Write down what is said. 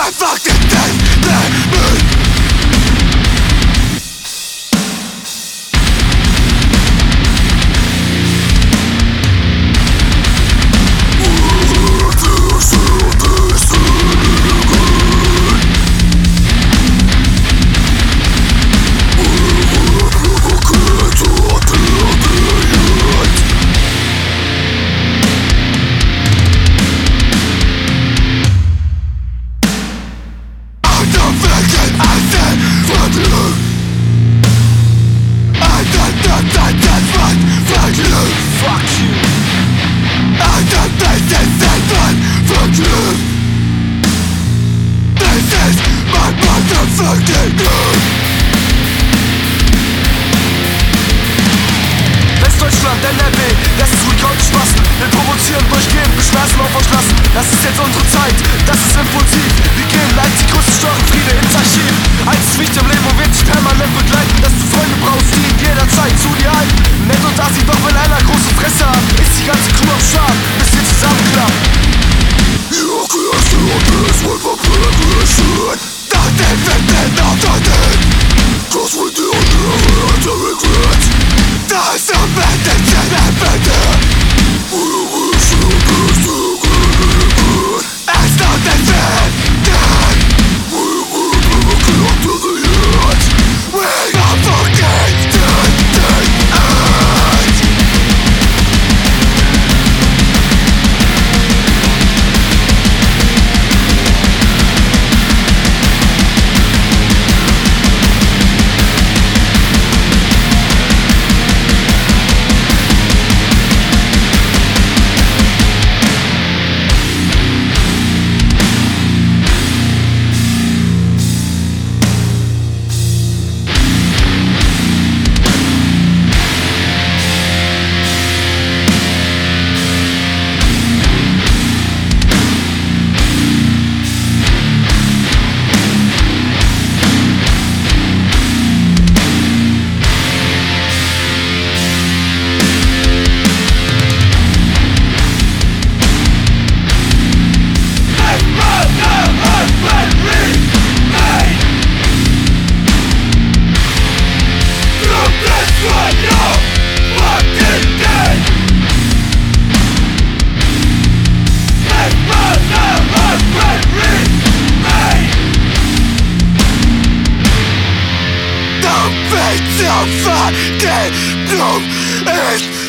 Westdeutschland, NRW, das ist Recall Spasten. Wir provozieren, durchgehen, beschmerzen, aufschlassen. Das ist jetzt unsere Zeit, das ist impulsiv. Wir gehen als die größte Störenfriede ins Archiv. Ein Tweet im Leben wird dich permanent begleiten, dass du Freunde brauchst, die in jeder Zeit zu dir halten. Nett und assi, doch wenn einer große Fresse hat, ist die ganze Crew am Start, bis wir zusammenklappen. So fucking dumb.